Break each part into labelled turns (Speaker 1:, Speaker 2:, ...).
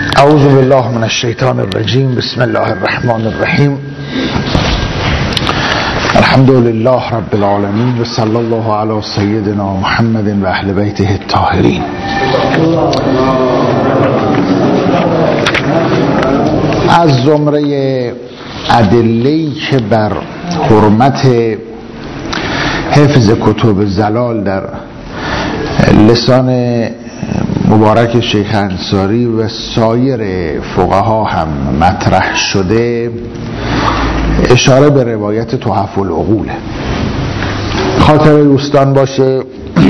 Speaker 1: اعوذ بالله من الشیطان الرجیم. بسم الله الرحمن الرحیم. الحمد لله رب العالمین و صلی الله علی سیدنا محمد و اهل بیته الطاهرین. از زمره ادله‌ای که بر حرمت حفظ کتب زلال در لسان مبارک شیخ انصاری و سایر فقها هم مطرح شده اشاره به روایت تحف العقول. خاطر دوستان باشه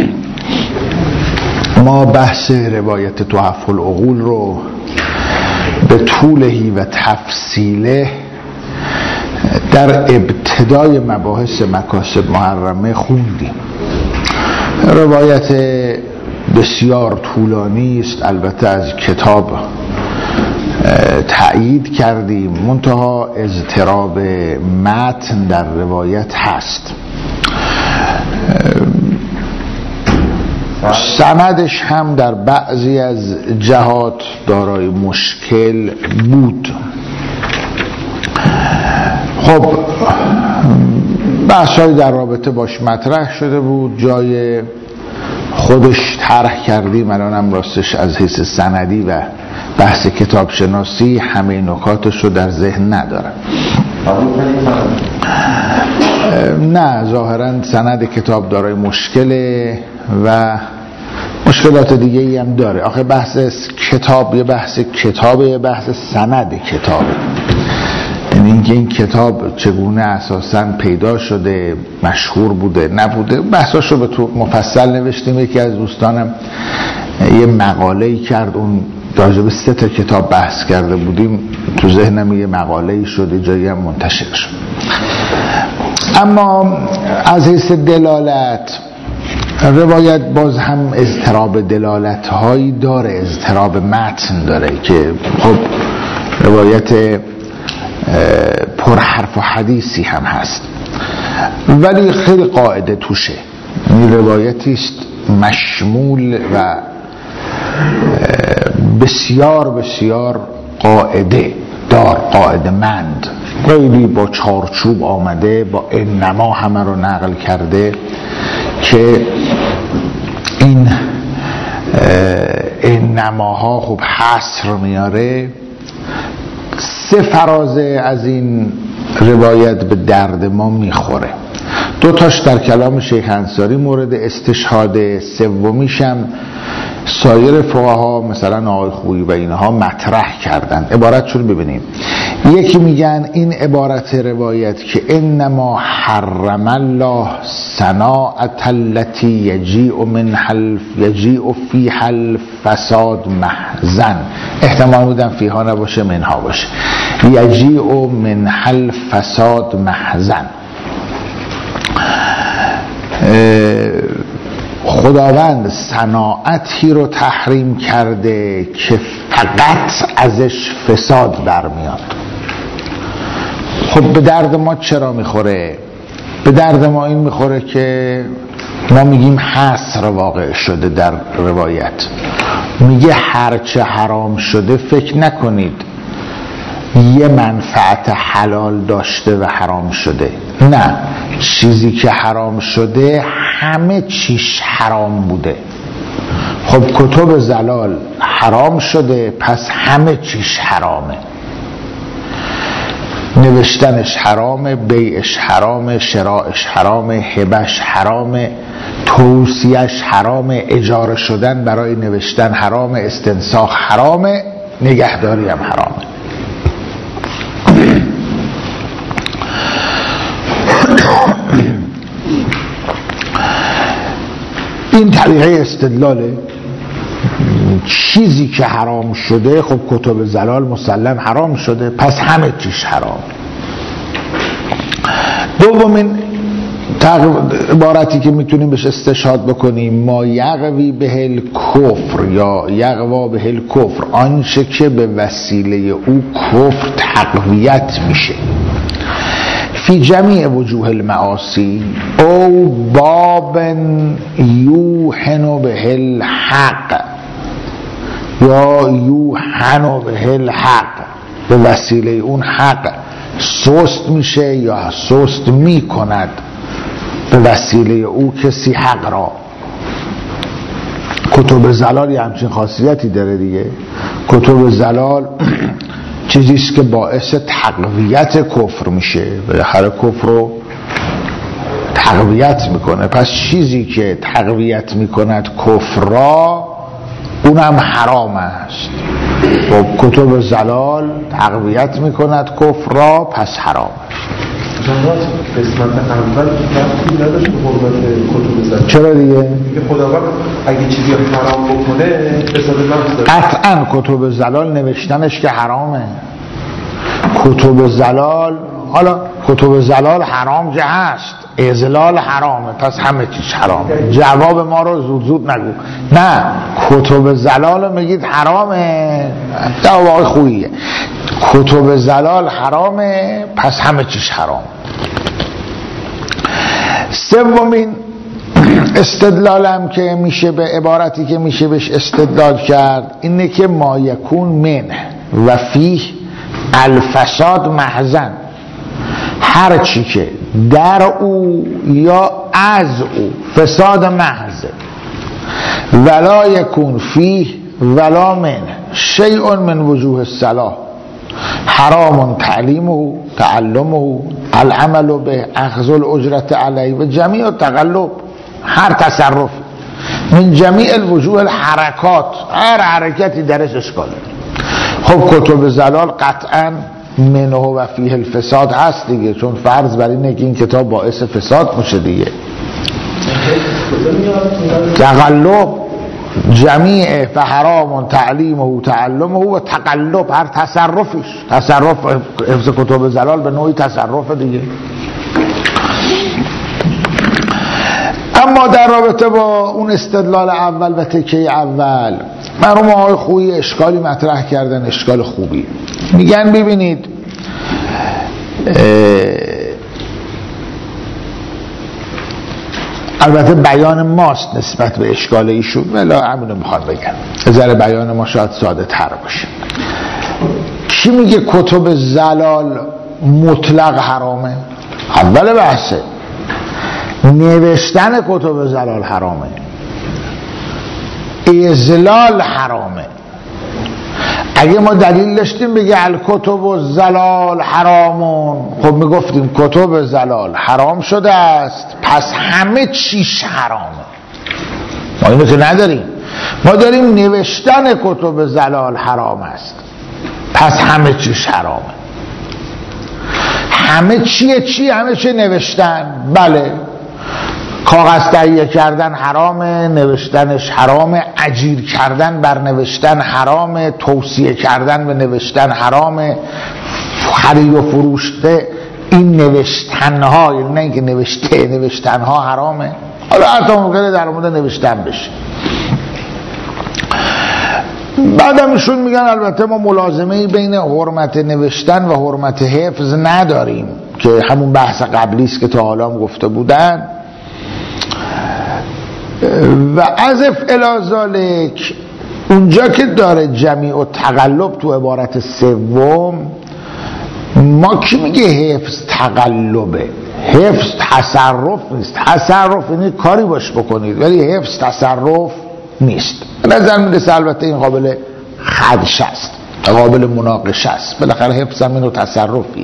Speaker 1: ما بحث روایت تحف العقول رو به طولهی و تفصیله در ابتدای مباحث مکاسب محرمه خوندیم. روایت بسیار طولانی است، البته از کتاب تأیید کردیم، منتها اضطراب متن در روایت هست. سندش هم در بعضی از جهات دارای مشکل بود. خب بحث‌های در رابطه باش مطرح شده بود، جای خودش طرح کردیم. الان هم راستش از حیث سندی و بحث کتاب شناسی همه نکاتش رو در ذهن ندارم. نه، ظاهرا سند کتاب دارای مشکله و مشکلات دیگه ای هم داره. آخه بحث کتاب یه بحث کتابه، یه بحث سند کتابه. یعنی اینکه این کتاب چگونه اساساً پیدا شده، مشهور بوده نبوده، بحثاشو به تو مفصل نوشتیم. یکی از دوستانم یه مقاله‌ای کرد، اون راجع به 3 کتاب بحث کرده بودیم، تو ذهنم یه مقاله‌ای شده، جایی هم منتشر شد. اما از حیث دلالت روایت باز هم اضطراب دلالت هایی داره، اضطراب متن داره که خب روایت پر حرف و حدیثی هم هست، ولی خیلی قاعده توشه. این روایتی است مشمول و بسیار بسیار قاعده دار، قاعده مند، خیلی با چارچوب آمده، با انما همه رو نقل کرده که این انماها خب حصر میاره. 3 فرازه از این روایت به درد ما میخوره. 2 تاش در کلام شیخ انصاری مورد استشهاد، 3میش هم سایر فقها مثلا آقای خویی و اینها مطرح کردن. عبارتشون ببینیم. یکی میگن این عبارت روایت که انما حرم الله صناعة التي یجیء فیها الفساد محزن، احتمال بودن فیها نباشه منها باشه، یجیء منها الفساد محزن. خداوند صناعتی رو تحریم کرده که فقط ازش فساد برمیاد. خب به درد ما چرا میخوره؟ به درد ما این میخوره که ما میگیم حصر واقع شده در روایت. میگه هرچه حرام شده فکر نکنید یه منفعت حلال داشته و حرام شده. نه، چیزی که حرام شده همه چیش حرام بوده. خب کتب زلال حرام شده، پس همه چیش حرامه. نوشتنش حرامه، بیعش حرامه، شرائش حرامه، هبش حرامه، توصیهش حرامه، اجاره شدن برای نوشتن حرامه، استنساخ حرامه، نگهداری هم حرامه. این طریقه استدلاله. چیزی که حرام شده، خب کتب زلال مسلم حرام شده، پس همه چیش حرام. دومین عبارتی که میتونیم بهش استشهاد بکنیم، ما یغوی به الکفر یا یغوا به الکفر، آنچه که به وسیله او کفر تقویت میشه، فی جمیع وجوه المعاصی او باب یوحن به الحق، یا یوحنا به الحق، به وسیله اون حق سست میشه یا سست میکند به وسیله او کسی حق را. کتب زلال یه همچین خاصیتی داره دیگه. کتب زلال چیزیست که باعث تقویت کفر میشه، بالاخره کفر رو تقویت میکنه. پس چیزی که تقویت میکند کفر را اونم حرام است. و کتب زلال تقویت میکند کفر را، پس حرام است.
Speaker 2: قسمت اول ربطی نداشت به حرمت کتب زلال.
Speaker 1: چرا دیگه؟
Speaker 2: میگه خداوند اگه چیزی حرام بکنه فساد نفس داره.
Speaker 1: قطعا کتب زلال نوشتنش که حرامه. کتب زلال، حالا کتب زلال حرام که هست، اذلال حرامه، پس همه چیز حرامه. جواب ما رو زود نگو. نه، کتب زلال میگید حرامه، جواب خوبیه. کتب زلال حرامه، پس همه چیز حرام. سومین استدلالم که میشه به عبارتی که میشه بهش استدلال کرد اینه که ما یکون منه و فیه الفساد محضن، هر چی که در او یا از او فساد محض، ولا یکون فیه ولا منه شیء من وجوه الصلاح، حرام تعلیمه تعلمه العمل به اخذ الاجرت علیه و جمیع التقلب، هر تصرف من جمیع الوجوه الحرکات، هر حرکتی درش اشکاله. خب کتب زلال قطعا منه و فیه الفساد هست دیگه، چون فرض بر اینه که این کتاب باعث فساد میشه دیگه. تقلب جمیع فحرام تعلیمه و تعلمه و تقلب، هر تصرفش، تصرف حفظ کتب زلال به نوعی تصرف دیگه. اما در رابطه با اون استدلال اول و تکه اول مرحوم آقای خویی اشکالی مطرح کردن، اشکال خوبی. میگن ببینید البته بیان ماست نسبت به اشکال ایشون، ولی همینو میخواد بگم، از ذره بیان ما شاید ساده تر باشه. کی میگه کتب زلال مطلق حرامه؟ اول بحثه نوشتن کتب زلال حرامه، اذلال حرامه. اگه ما دلیل داشتیم بگه الکتب الزلال حرامون، خب میگفتیم کتب زلال حرام شده است، پس همه چیش حرامه. ما اینو که نداریم، ما داریم نوشتن کتب زلال حرام است، پس همه چیش حرامه. همه چیه چی؟ همه چی نوشتن. بله، کاغذ تهیه کردن حرامه، نوشتنش حرامه، اجیر کردن بر نوشتن حرامه، توصیه کردن به نوشتن حرامه، خرید و فروشته این نوشتنها، یعنی نه اینکه نوشتنها حرامه. حالا حتی ممکنه در مورد نوشتن بشه. بعدم ایشون میگن البته ما ملازمه‌ای بین حرمت نوشتن و حرمت حفظ نداریم، که همون بحث قبلی است که تا حالا هم گفته بودن. و عزف الی ذالک اونجا که داره جمیع و تقلب تو عبارت سوم، ما کی میگه حفظ تقلبه؟ حفظ تصرف نیست. تصرف یعنی کاری باش بکنید، ولی حفظ تصرف نیست. نظر میرسه البته این قابل خدش است، قابل مناقشه است، بالاخره حفظ هم اینو تصرفی.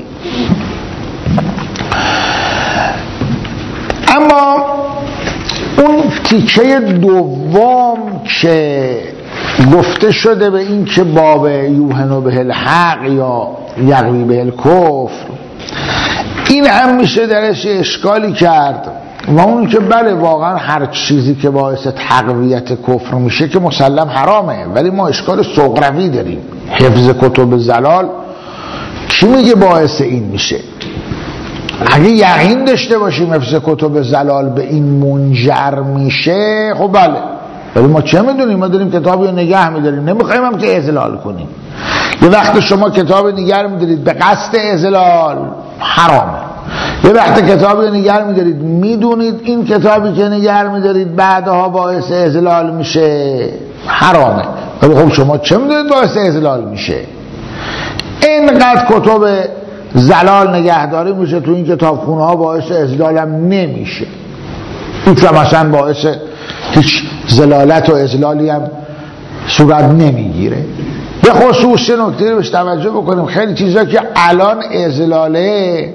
Speaker 1: اما اون تیکه دوم که گفته شده به این که باب یوحنا به الحق یا یغوی به الکفر، این هم میشه درش اشکالی کرد. و اون که بله واقعا هر چیزی که باعث تقویت کفر میشه که مسلم حرامه، ولی ما اشکال سغروی داریم. حفظ کتب زلال کی میگه باعث این میشه؟ اگه یقین داشته باشیم حفظ کتب زلال به این منجر میشه، خب بله، ولی ما چه میدونیم؟ ما داریم کتابی رو نگه میداریم، نمیخوایم هم که اذلال کنیم. یه وقت شما کتاب نگه میدارید به قصد اذلال، حرامه. یه وقت کتابی رو نگه میدارید میدونید این کتابی که نگه میدارید بعدها باعث اذلال میشه، حرامه. ولی خب شما چه میدونید باعث اضلال میشه؟ اینقدر کتب زلال نگهداری میشه تو این کتابخونه ها، باعث اضلال هم نمیشه، هیچ مثلا باعث هیچ زلالت و اضلالی هم صورت نمیگیره. به خصوص نکته رو بهش توجه بکنیم، خیلی چیزا که الان اضلاله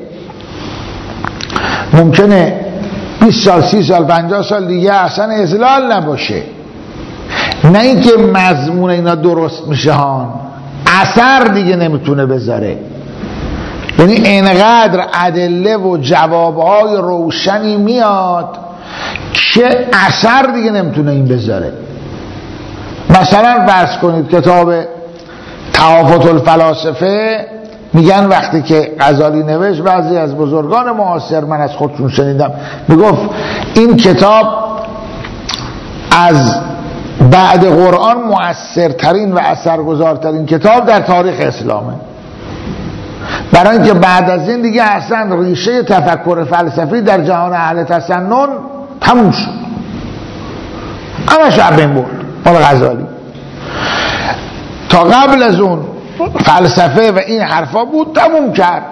Speaker 1: ممکنه 20 سال 30 سال 50 سال دیگه اصلا اضلال نباشه. نه اینکه مضمون اینا درست میشه ها، اثر دیگه نمیتونه بذاره. یعنی اینقدر ادله و جوابهای روشنی میاد که اثر دیگه نمیتونه این بذاره. مثلا فرض کنید کتاب تحافت الفلاسفه، میگن وقتی که غزالی نوشت، بعضی از بزرگان معاصر من از خودشون شنیدم میگفت این کتاب از بعد قرآن مؤثرترین و اثرگذارترین کتاب در تاریخ اسلامه، برای اینکه بعد از این دیگه اصلا ریشه تفکر فلسفی در جهان اهل تسنن تموم شد، همه شب بین برد مال غزالی. تا قبل از اون فلسفه و این حرفا بود تموم کرد،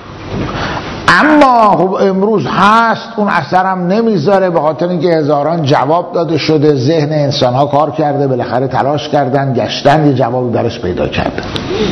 Speaker 1: اما خب امروز هست اون اثرم نمیذاره، به خاطر اینکه هزاران جواب داده شده، ذهن انسان ها کار کرده، بالاخره تلاش کردن، گشتن، یه جوابی برش پیدا کردن.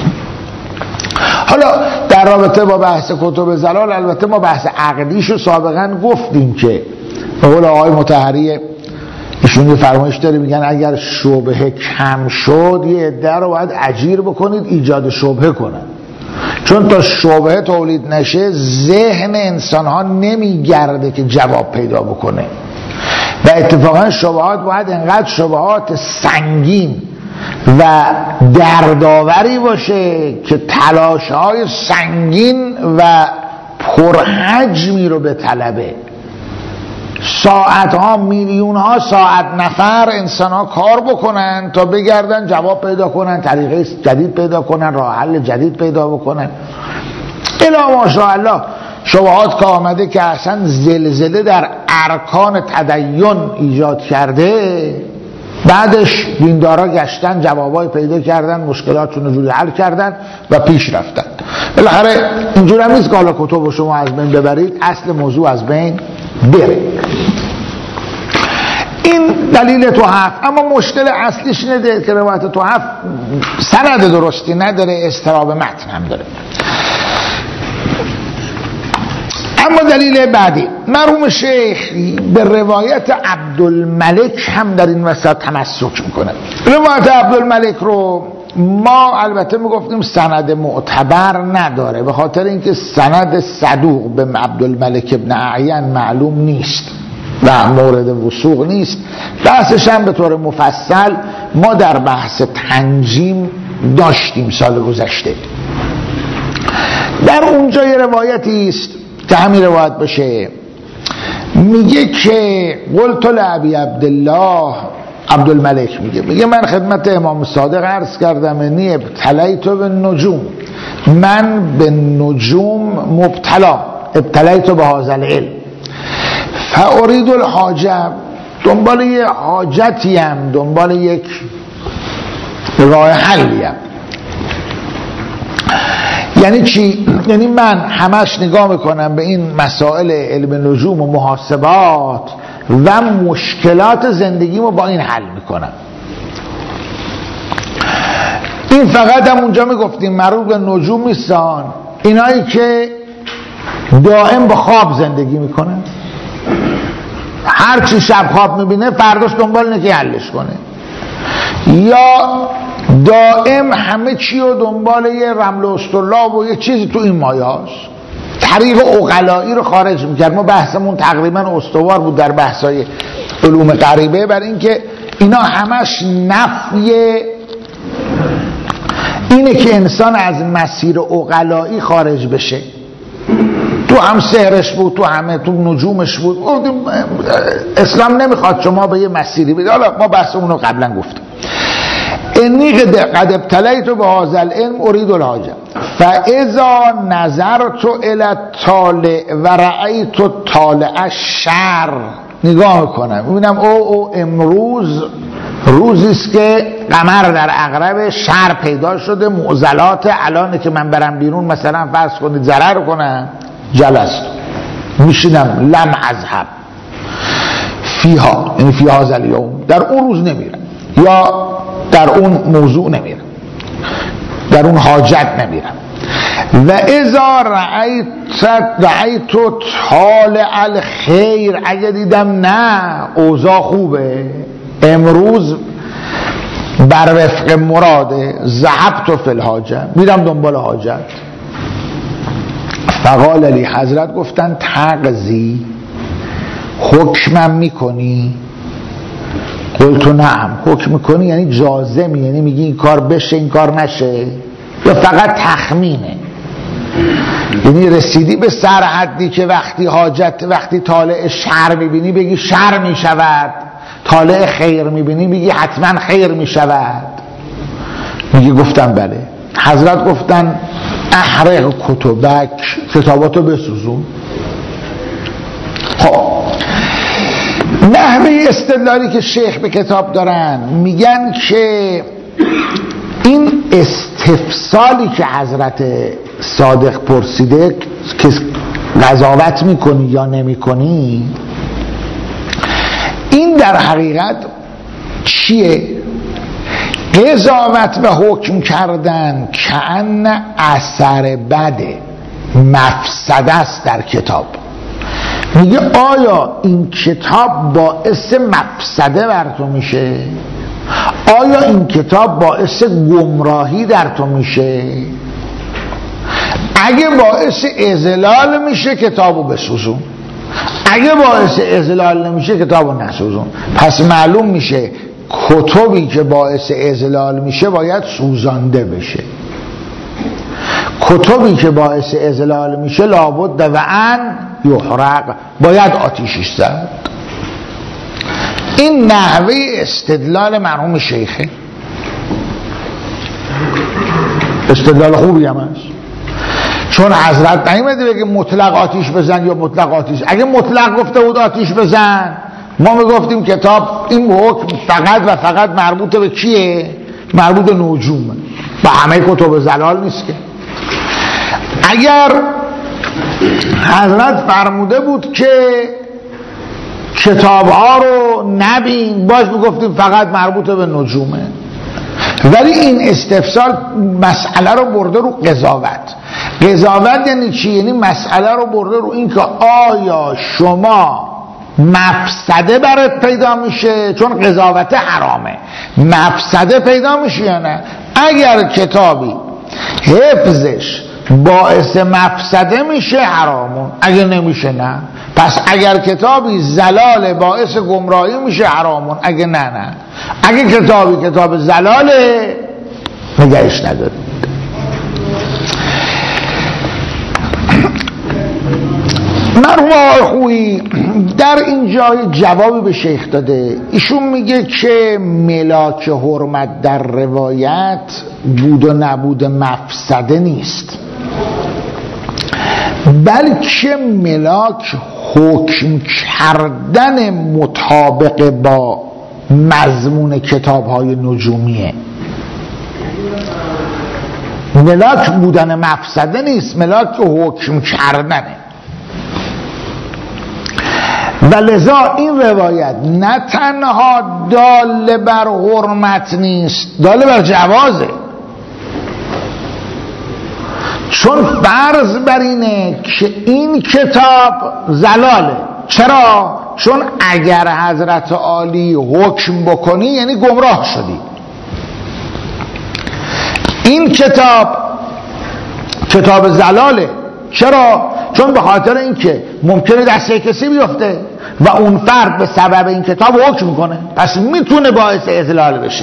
Speaker 1: حالا در رابطه با بحث کتب زلال، البته ما بحث عقدیشو سابقا گفتیم که به قول آقای مطهری ایشون یه فرمایش داره، میگن اگر شبهه کم شد یه عده رو باید اجیر بکنید ایجاد شبهه کنن، چون تا شبهه تولید نشه ذهن انسان ها نمیگرده که جواب پیدا بکنه و اتفاقا شبهات باید انقدر شبهات سنگین و دردآوری باشه که تلاش های سنگین و پرحجمی رو به طلبه. ساعت ها، میلیون ها ساعت نفر انسان ها کار بکنن تا بگردن جواب پیدا کنن، طریقه جدید پیدا کنن، راه حل جدید پیدا بکنن. الا ماشاءالله شبهات که آمده که اصلا زلزله در ارکان تدین ایجاد کرده، بعدش دیندارا گشتن، جوابای پیدا کردن، مشکلاتشون رو جوری حل کردن و پیش رفتن. بالاخره اینجور هم نیست که حالا کتب شما از بین ببرید، اصل موضوع از بین بره. این دلیل توحف. اما مشکل اصلیش اینه که روایت توحف سند درستی نداره، اضطراب متن هم داره. اما دلیل بعدی، مرحوم شیخ به روایت عبدالملک هم در این وسط تمسک میکنه. روایت عبدالملک رو ما البته میگفتیم سند معتبر نداره، به خاطر اینکه سند صدوق به عبدالملک ابن اعین معلوم نیست و مورد وثوق نیست. بحثش هم به طور مفصل ما در بحث تنجیم داشتیم سال گذشته. در اونجا یه روایتی است که همین روایت بشه، میگه که قلت لابی عبدالله، عبدالملک میگه من خدمت امام صادق عرض کردم انی ابتلیت بالنجوم، من به نجوم مبتلا، ابتلیت به هذا العلم، فارید الحاجه، دنبال یه حاجتیم، دنبال یک راه حلیم. یعنی چی؟ یعنی من همش نگاه میکنم به این مسائل علم نجوم و محاسبات و مشکلات زندگیمو با این حل میکنم. این فقط هم اونجا میگفتیم مربوط به نجوم نیستن، اینایی که دائم با خواب زندگی میکنن، هر چی شب خواب میبینه فرداش دنبال اینه که حلش کنه، یا دائم همه چی رو دنبال یه رمل و استرلاب و یه چیزی تو این مایه هاست. طریق عقلایی رو خارج میکرد. ما بحثمون تقریبا استوار بود در بحثای علوم غریبه بر اینکه اینا همش نفی اینه که انسان از مسیر عقلایی خارج بشه. تو هم سحرش بود، تو همه تو نجومش بود. اسلام نمیخواد شما به یه مسیری بید. حالا ما بحثمون رو قبلا گفتم. انی قد ابتلیت به هذا العلم ارید الحاجه فاذا نظرت الی الطالع و رأیت طالع الشر، نگاه میکنم میبینم او امروز روزی است که قمر در عقرب، شهر پیدا شده، معضلات الان که من برم بیرون مثلا فرض کنید ضرر کنم، جلست میشینم لم اذهب فیها، یعنی فیها زلیوم، در اون روز نمیرم یا در اون موضوع نمیرم، در اون حاجت نمیرم. و اذا رأیت طالع الخیر، اگه دیدم نه اوضاع خوبه، امروز بر وفق مراده، ذهبت فی الحاجه، میرم دنبال حاجت. فقال لی، حضرت گفتن تقضی، حکمم میکنی؟ قلت نعم. حکم میکنی یعنی جازمی، یعنی میگی این کار بشه این کار نشه، یا فقط تخمینه؟ یعنی رسیدی به سر حدی که وقتی حاجت، وقتی طالع شر میبینی بگی شر میشود، طالع خیر میبینی بگی حتما خیر میشود؟ میگی گفتم بله. حضرت گفتن احرق کتبک، کتاباتو بسوزون. خب نحوه استدلالی که شیخ به کتاب دارن، میگن که این استفسالی که حضرت صادق پرسیده که قضاوت میکنی یا نمیکنی، این در حقیقت چیه؟ قضاوت و حکم کردن کأن اثر بده، مفسده است در کتاب. میگه آیا این کتاب باعث مفسده بر تو میشه؟ آیا این کتاب باعث گمراهی در تو میشه؟ اگه باعث اضلال میشه کتابو بسوزون، اگه باعث اضلال نمیشه کتابو نسوزون. پس معلوم میشه کتبی که باعث اضلال میشه باید سوزانده بشه، کتبی که باعث اضلال میشه لابد و ان یحرق، باید آتیشش زد. این نحوه استدلال مرحوم شیخه، استدلال خوبی هم هست، چون حضرت نیومده بگه مطلق آتیش بزن یا مطلق آتیش. اگه مطلق گفته بود آتیش بزن، ما میگفتیم کتاب این حکم فقط و فقط مربوط به کیه؟ مربوط به نجومه، با همه کتب زلال نیست که. اگر حضرت فرموده بود که کتاب ها رو نبین، باز میگفتیم فقط مربوط به نجومه. ولی این استفسار مسئله رو برده رو قضاوت. قضاوت یعنی چی؟ یعنی مسئله رو برده رو این که آیا شما مفسده برات پیدا میشه، چون قضاوت حرامه، مفسده پیدا میشه یا نه؟ اگر کتابی حفظش باعث مفسده میشه حرامون، اگر نمیشه نه. پس اگر کتابی زلال باعث گمراهی میشه حرامون، اگه نه. اگه کتابی کتاب زلاله نگهش ندارید. مرحوم آقای خویی در اینجا جوابی به شیخ داده. ایشون میگه که ملاک حرمت در روایت بود و نبود مفسده نیست، بلکه ملاک حکم کردن مطابق با مضمون کتاب‌های نجومیه. ملاک بودن مفسده نیست، ملاک حکم کردنه. و لذا این روایت نه تنها دال بر حرمت نیست، دال بر جوازه. چون فرض بر اینه که این کتاب زلاله. چرا؟ چون اگر حضرت عالی حکم بکنی یعنی گمراه شدی. این کتاب زلاله. چرا؟ چون به خاطر اینکه ممکنه دسته کسی بیفته و اون فرد به سبب این کتاب حکم کنه، پس میتونه باعث اضلال بشه.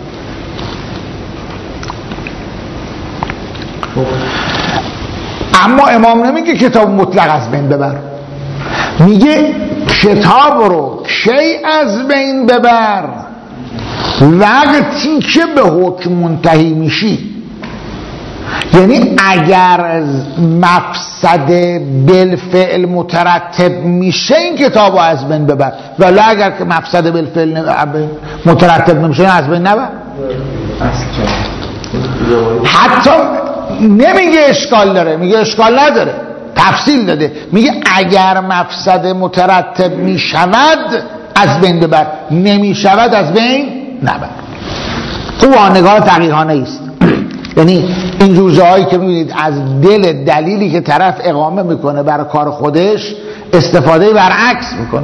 Speaker 1: اما امام نمیگه کتاب مطلق از بین ببر، میگه کتاب رو کی از بین ببر؟ وقتی که به حکم منتهی میشی. یعنی اگر مفسد بالفعل مترتب میشه این کتاب رو از بین ببر، ولی اگر که مفسد بالفعل مترتب نمیشه از بین نبر. حتی نمیگه اشکال داره، میگه اشکال نداره، تفصیل داده، میگه اگر مفسد مترتب میشود از بین ببر، نمیشود از بین نبر. خوب نگاه تقییدانه است. یعنی این جوزه هایی که میبینید از دل دلیلی که طرف اقامه میکنه برای کار خودش استفاده برعکس میکنه،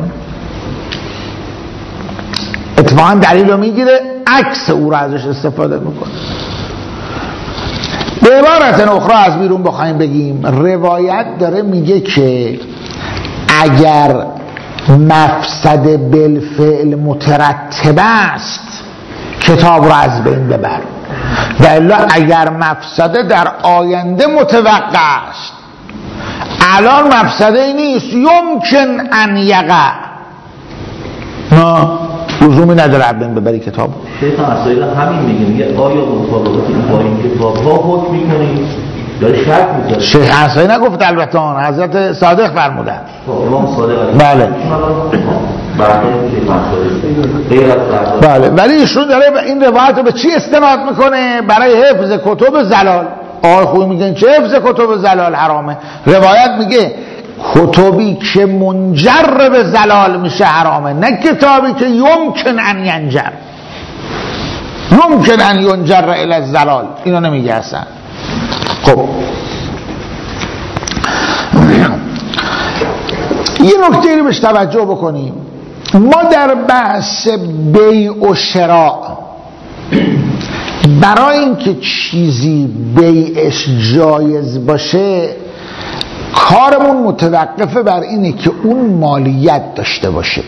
Speaker 1: اتفاقا دلیل رو میگیره عکس او رو ازش استفاده میکنه. به عبارت اخرى از بیرون بخوایم بگیم، روایت داره میگه که اگر مفسد بالفعل مترتب است کتاب رو از بین ببر، و الا اگر مفسده در آینده متوقع است، الان مفسده نیست، یمکن ان یقع، نه لزومی نداره از بین ببری کتاب.
Speaker 3: شیخ مسائل همین میگه آیا مطابقتی با این کتاب ها حکم میکنید؟ داره شرط میذاره. شیخ
Speaker 1: حسین نگفت البته، حضرت صادق فرمودن.
Speaker 3: امام صادق
Speaker 1: بله بله، ولی ایشون داره این روایت رو به چی استناد میکنه؟ برای حفظ کتب زلال. آقای خوبی میگن چه حفظ کتب زلال حرامه؟ روایت میگه کتبی که منجر به زلال میشه حرامه، نه کتابی که یمکن ان ینجر، یمکن ان ینجر الی الزلال، اینو نمیگه اصلا. خب یه نکته رو بهش توجه بکنیم. ما در بحث بیع و شراء برای اینکه چیزی بیعش جایز باشه کارمون متوقفه بر اینه که اون مالیت داشته باشه.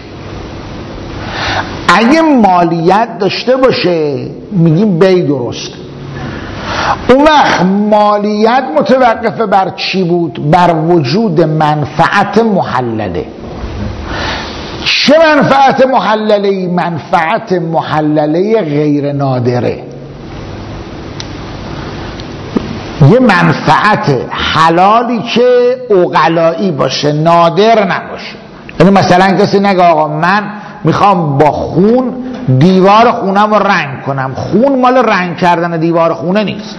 Speaker 1: اگه مالیت داشته باشه میگیم بیع درست. اون وقت مالیت متوقفه بر چی بود؟ بر وجود منفعت محلله. چه منفعت محلله؟ منفعت محلله غیر نادره، یه منفعت حلالی که عقلایی باشه، نادر نباشه. یعنی مثلا کسی نگه آقا من میخوام با خون دیوار خونم رو رنگ کنم، خون مال رنگ کردن دیوار خونه نیست.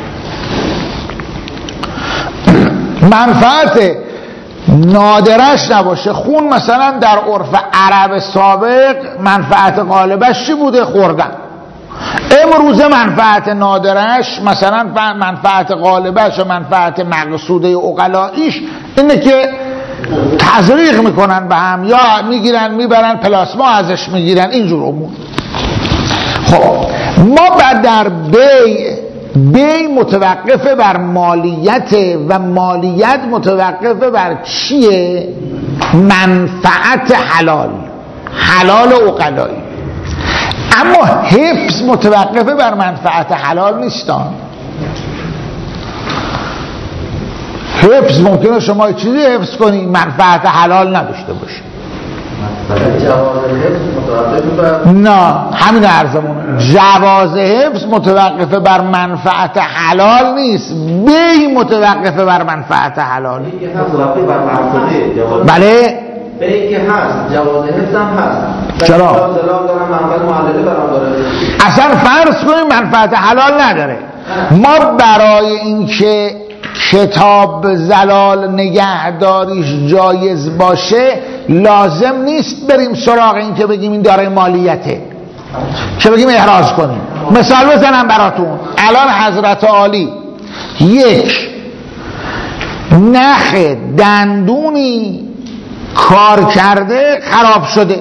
Speaker 1: منفعت نادرش نباشه. خون مثلا در عرف عرب سابق منفعت غالبش چی بوده؟ خوردن. امروز منفعت نادرش، مثلا منفعت غالبش و منفعت مقصوده عقلاییش اینه که تزریق میکنن به هم، یا میگیرن میبرن پلاسما ازش میگیرن، اینجور امور. خب ما بعد در بیع متوقفه بر مالیت، و مالیت متوقفه بر چیه؟ منفعت حلال عقلایی. اما حفظ متوقفه بر منفعت حلال نیستان. حفظ ممکنه شما چیزی حفظ کنی منفعت حلال نداشته باشه. نه همین عرضمونه، جواز حفظ متوقفه بر منفعت حلال نیست، بیع متوقفه بر منفعت حلال. بله
Speaker 4: بیعی که هست جواز حفظ هم هست.
Speaker 1: چرا؟ اصلا فرض کنیم منفعت حلال نداره، ما برای اینکه کتاب زلال نگهداریش جایز باشه لازم نیست بریم سراغ این که بگیم این دارای مالیته، که بگیم احراز کنیم. مثال بزنم براتون. الان حضرت عالی یک نخ دندونی کار کرده خراب شده،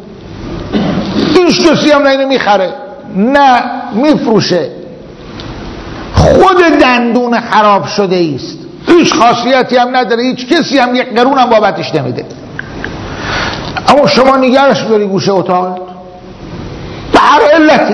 Speaker 1: هیچ کسی هم اینو میخره نه میفروشه، خود دندون خراب شده است، هیچ خاصیتی هم نداره، هیچ کسی هم یک قرون هم بابتش نمیده، اما شما نگرش داری گوشه اتاق به هر علتی.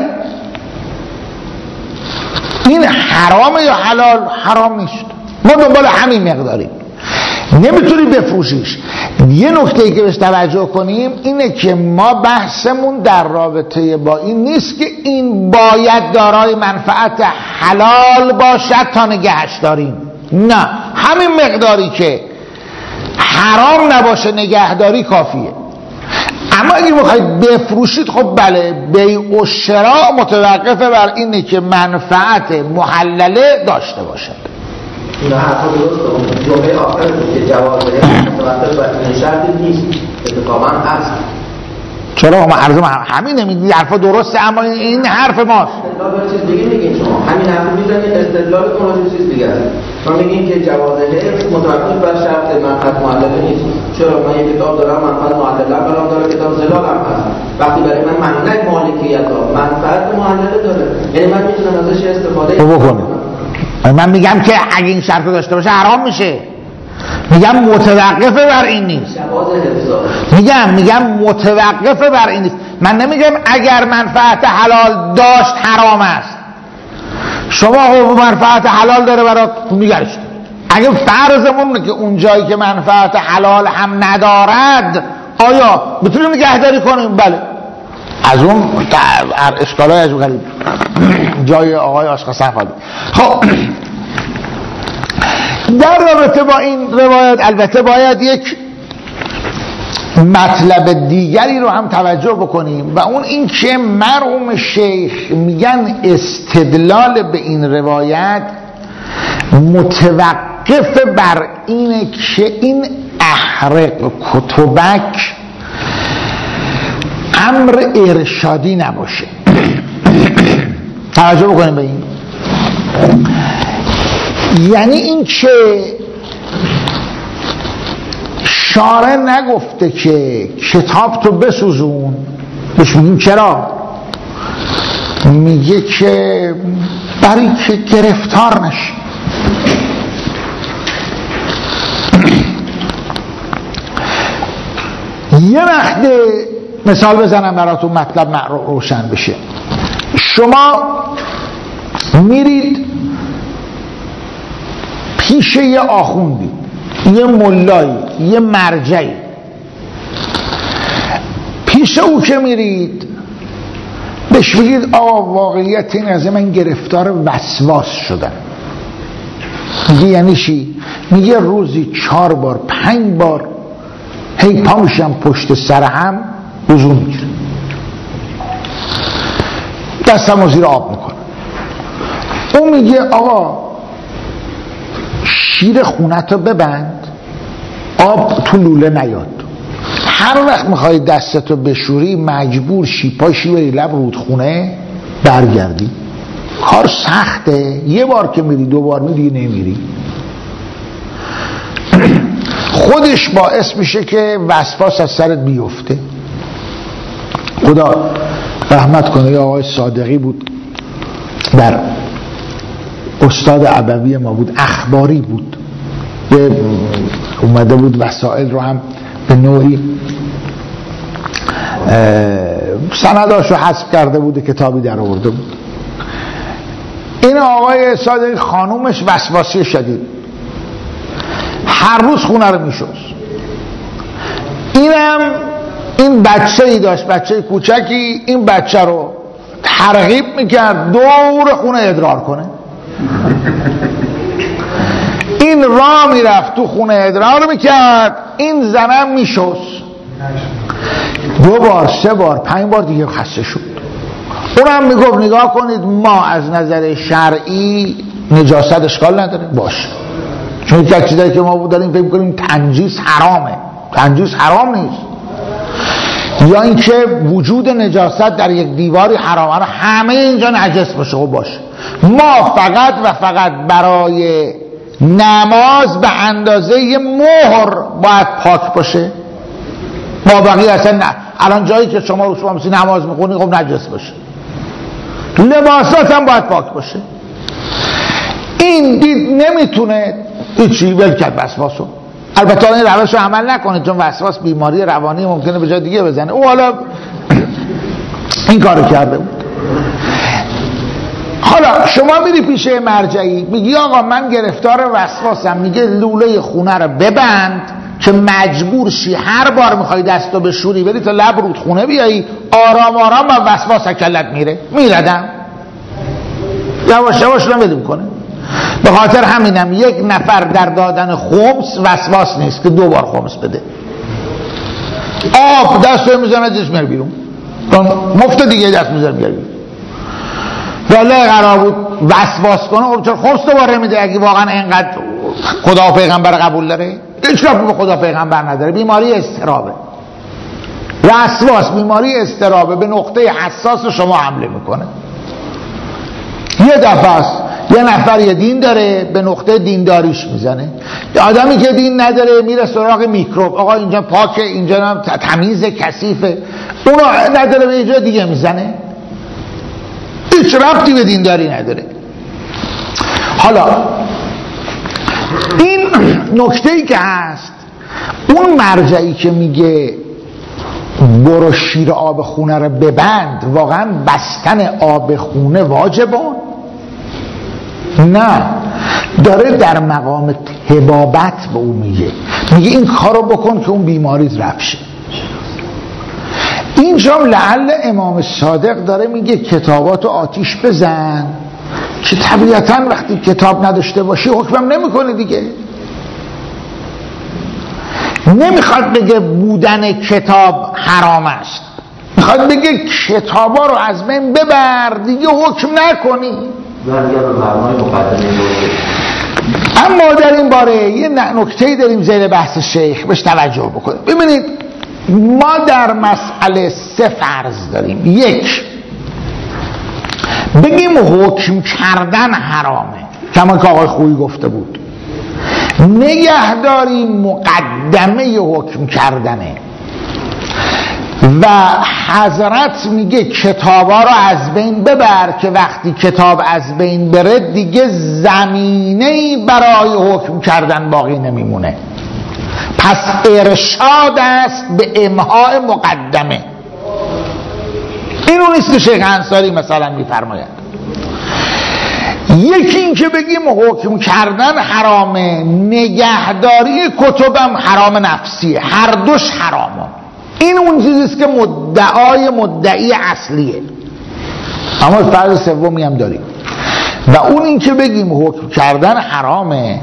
Speaker 1: این حرامه یا حلال؟ حرام نیست، ما دنبال همین مقداریم. نمیتونی بفروشیش. یه نکته ای که بهش توجه کنیم اینه که ما بحثمون در رابطه با این نیست که این باید دارای منفعت حلال باشد تا نگهش داریم، نه، همین مقداری که حرام نباشه نگهداری کافیه. اما اگه بخواید بفروشید خب بله، بیع و شراء متوقف بر اینه که منفعت محلله داشته باشد.
Speaker 4: این حرفا درسته. جمله آخر که جواز متوقف بر این شرط نیست، اتفاقا هست.
Speaker 1: چرا؟ ما عرض همین میگید حرفا درسته، اما این حرف ماست.
Speaker 4: استدلال چیز دیگه میگین شما. همین حرف میزنید، استدلالتون راجع به چیز دیگه است. ما میگیم که جواز حفظ متوقف بر شرط منفعت معلله نیست. چرا؟ من یک کتاب دارم منفعت معلله برام داره، کتاب زلال هم هست. وقتی برای من مملک مالکیت ها منفعت معلله داره، یعنی من میتونم ازش استفاده
Speaker 1: بکنم. من میگم که اگه این شرط داشته باشه حرام میشه. میگم متوقف بر این نیست. میگم متوقف بر این نیست. من نمیگم اگر منفعت حلال داشت حرام است. شما منفعت حلال داره برات میگرشت. اگه فرضمون که اون جایی که منفعت حلال هم ندارد آیا بتونیم نگهداری کنیم؟ بله. از اون اشکالای از غریب جای آقای آشقا خالی. خب در رابطه با این روایت البته باید یک مطلب دیگری رو هم توجه بکنیم و اون این که مرحوم شیخ میگن استدلال به این روایت متوقف بر اینه که این احرق کتبک امر ارشادی نباشه. توجه بکنیم به این، یعنی این که شارع نگفته که کتاب تو بسوزون، بهش میگیم چرا؟ میگه که برای که گرفتار نشی. یه وقت مثال بزنم براتون مطلب روشن بشه. شما میرید پیش یه آخوندی، یه ملایی، یه مرجعی، پیش او که میرید بهش بگید آقا واقعیت این از من گرفتار وسواس شدم. میگه یعنی چی؟ میگه روزی 4 بار 5 بار هی پا میشم پشت سر هم وضو میگیرم، دستم زیر آب میکنم. اون میگه آقا شیر خونتو ببند، آب تو لوله نیاد. هر وقت میخوای دستتو بشوری مجبور شی پاشی بری لب رودخونه برگردی. کار سخته، یه بار که میری 2 بار میری نمیری. خودش باعث میشه که وسواس از سرت بیفته. خدا رحمت کنه یه آقای صادقی بود، در استاد عبوی ما بود، اخباری بود، اومده بود وسائل رو هم به نوعی سنداشو حذف کرده بود، کتابی در آورده بود. این آقای صادقی خانومش وسواسی شدید، هر روز خونه رو میشست. این بچه ای داشت، بچه کوچکی، این بچه رو ترغیب میکرد دور خونه ادرار کنه. این راه میرفت تو خونه ادرار میکرد، این زنم میشست 2 بار 3 بار 5 بار دیگه خسته شد. اونم میگفت نگاه کنید ما از نظر شرعی نجاست اشکال نداره، باشه، چون یک چیزایی که ما داریم فکر کنیم تنجیس حرامه، تنجیس حرام نیست، یا اینکه وجود نجاست در یک دیواری حرامه، همه اینجا نجس باشه. خب باشه، ما فقط و فقط برای نماز به اندازه مهر باید پاک باشه، ما بقیه اصلا نه. الان جایی که شما رسول نماز میخونی خب نجس باشه، لباسات هم باید پاک باشه. این دید نمیتونه هیچی ول کرد وسواسو. البته این روش رو عمل نکنه چون وسواس بیماری روانی ممکنه به جای دیگه بزنه. او حالا این کارو کرده بود. حالا شما میری پیش مرجعی میگی آقا من گرفتار وسواسم، میگه لوله خونه رو ببند که مجبور شی هر بار میخوای دستو بشوری بری تا لب رودخونه بیایی، آرام آرام و وسواس کلت میره. میردم یواش یواش رو ول میکنه. به خاطر همینم یک نفر در دادن خمس وسواس نیست که 2 بار خمس بده. آب دستو میزنه دست میاره بیرون، مفت دیگه دست میزنه بیاره بیرون. والله قرار بود وسواس کنه، چرا خمس دوباره میده اگه واقعا اینقدر خدا و پیغمبر قبول داره؟ هیچ رابطه به خدا پیغمبر نداره. بیماری اضطرابه، وسواس بیماری اضطرابه، به نقطه حساس شما حمله میکنه. یه دفعه است یه نفر یه دین داره به نقطه دینداریش میزنه، یه آدمی که دین نداره میره سراغ میکروب، آقا اینجا پاکه، اینجا تمیز کثیفه، اونو نداره به اینجا دیگه میزنه، هیچ ربطی به دینداری نداره. حالا این نکته‌ای که هست، اون مرجعی که میگه برو شیر آب خونه رو ببند، واقعا بستن آب خونه واجبه؟ نه، داره در مقام طبابت به اون میگه این کارو بکن که اون بیماریت رفع شه. اینجا لعل امام صادق داره میگه کتاباتو آتیش بزن، که طبیعتا وقتی کتاب نداشته باشی حکمم نمیکنه دیگه. نمیخواد بگه بودن کتاب حرام است، میخواد بگه کتابا رو از بین ببر دیگه، حکم نکنی. اما در این باره یه نکته‌ای داریم زیر بحث شیخ بهش توجه بکنیم. ببینید ما در مسئله 3 فرض داریم. 1 بگیم حکم کردن حرامه، کما که آقای خویی گفته بود، نگهداری مقدمه حکم کردنه، و حضرت میگه کتابا رو از بین ببر، که وقتی کتاب از بین بره دیگه زمینه‌ای برای حکم کردن باقی نمیمونه. پس ارشاد است به امحاء مقدمه. اینو نیست که شیخ انصاری مثلا میفرماید. یکی این که بگیم حکم کردن حرامه، نگهداری کتبم حرام نفسیه، هر دوش حرامه. این اون چیزیست که مدعی اصلیه. اما فرض سومی هم داریم، و اون این که بگیم حکم کردن حرامه،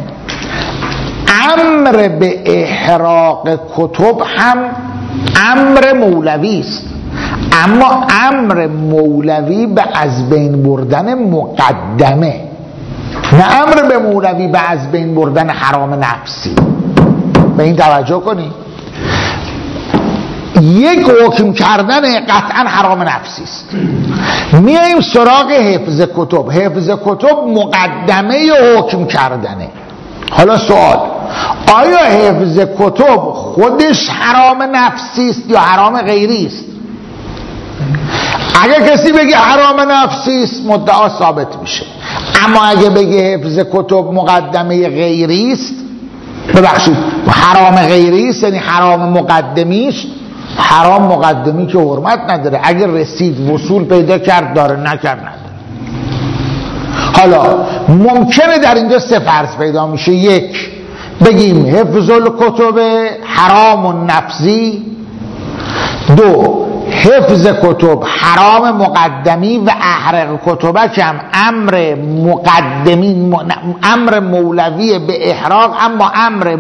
Speaker 1: امر به احراق کتب هم امر مولوی است، اما امر مولوی به از بین بردن مقدمه، نه امر به مولوی به از بین بردن حرام نفسی. به این توجه کنید. یک حکم کردن قطعا حرام نفسی است. میایم سراغ حفظ کتب. حفظ کتب مقدمه حکم کردنه. حالا سوال، آیا حفظ کتب خودش حرام نفسی است یا حرام غیری است؟ اگه کسی بگه حرام نفسی است مدعا ثابت میشه، اما اگه بگه حفظ کتب مقدمه غیری است، ببخشید حرام غیری است یعنی حرام مقدمی است، حرام مقدمی که حرمت نداره، اگر رسید وصول پیدا کرد داره، نکرد نداره. حالا ممکنه در اینجا 3 فرض پیدا میشه. 1 بگیم حفظ الکتب حرام نفسی، 2 حفظ کتب حرام مقدمی و احرق کتبک هم امر مقدمی، امر مولوی به احراق، اما امر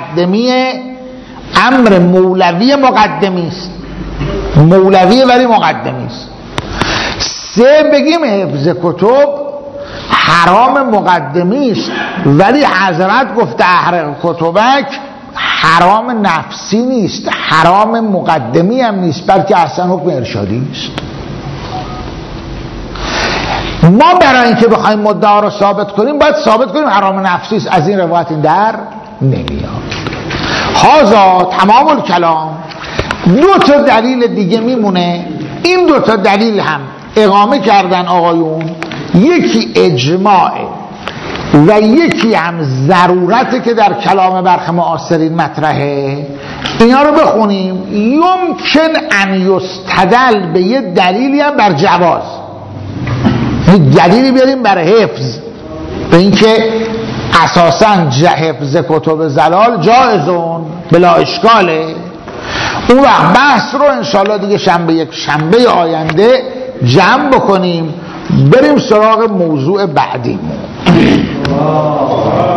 Speaker 1: مولوی مقدمی است، مولوی ولی مقدمی است. 3 بگیم حفظ کتب حرام مقدمی است ولی حضرت گفته احرق کتبک حرام نفسی نیست، حرام مقدمی هم نیست، بلکه اصلا حکم ارشادی است. ما برای اینکه بخوایم مدعا رو ثابت کنیم باید ثابت کنیم حرام نفسی است. از این روایت این در نمیاد. هذا تمام الکلام. 2 تا دلیل دیگه میمونه. این 2 تا دلیل هم اقامه کردن آقایون، یکی اجماعه و یکی هم ضرورته که در کلام برخی معاصرین مطرحه. اینا رو بخونیم. یمکن ان یستدل به یه دلیلی هم بر جواز، دلیلی بیاریم برای حفظ به اینکه اساساً حفظ کتب زلال جایزون بلا اشکاله. اون وقت بحث رو انشالله دیگه شنبه آینده جمع بکنیم، بریم سراغ موضوع بعدیمون.